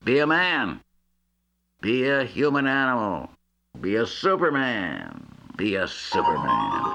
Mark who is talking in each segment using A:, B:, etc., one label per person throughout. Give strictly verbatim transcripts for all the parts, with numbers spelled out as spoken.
A: Be a man. Be a human animal. Be a Superman. Be a Superman.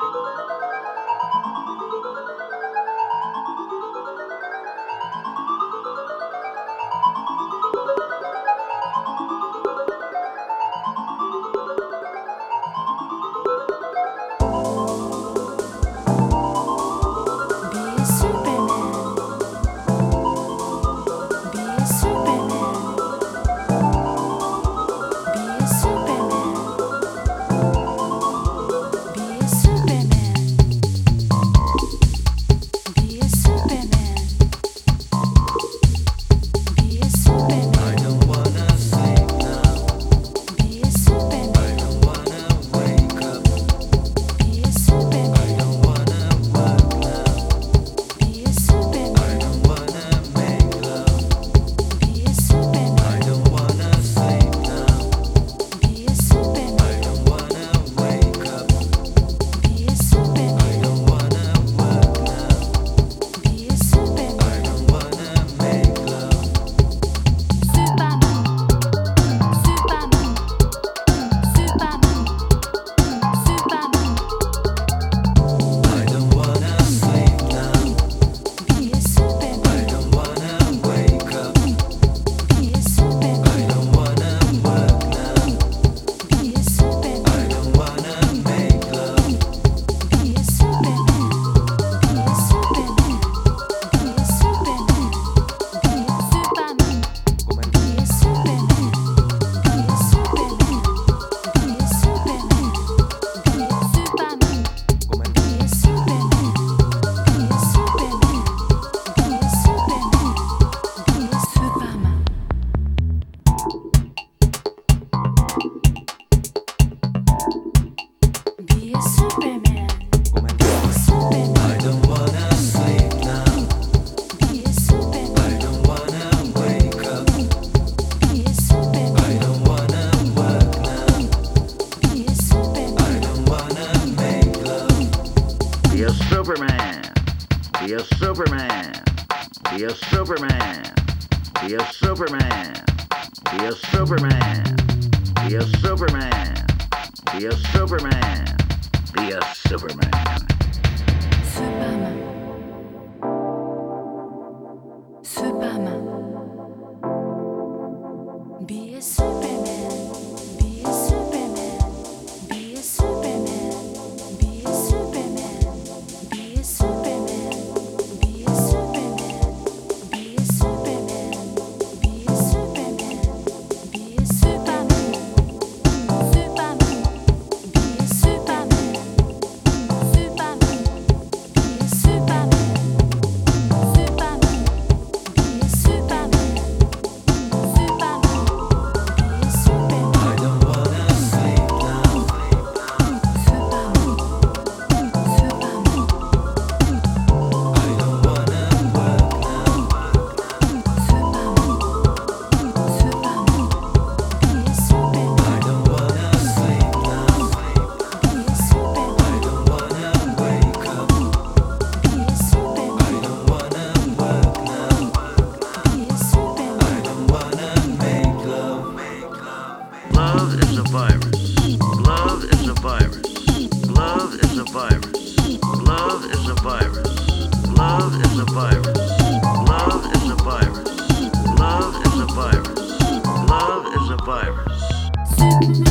A: Be a Superman. Be a Superman. Be a Superman. Be a Superman. Be a Superman. Be a Superman. Be a Superman. Be a Superman.
B: Superman. Superman. Be a Superman. Be a Superman. Be a Superman. Be a Superman. Be a Superman. Be a Superman. Be a Superman. Be a Superman. Be a Superman. Superman. Be a Superman. Superman. Be a Superman. Superman. Be a Superman. Superman. Be a Superman.
C: I don't wanna sleep now.
B: Superman. Superman.
C: I don't wanna work now.
B: Superman. Superman. Be a Superman.
C: I don't wanna sleep now.
B: Be a Superman.
C: I don't wanna wake up.
B: Be a Superman.
C: I don't wanna work now.
B: Be a Superman.
C: I don't wanna make love.
A: Love is a virus. Love is a virus. Love is a virus. Love is a virus. Love is a virus. Love is a virus. Love is a virus. Love is a virus.
B: Superman.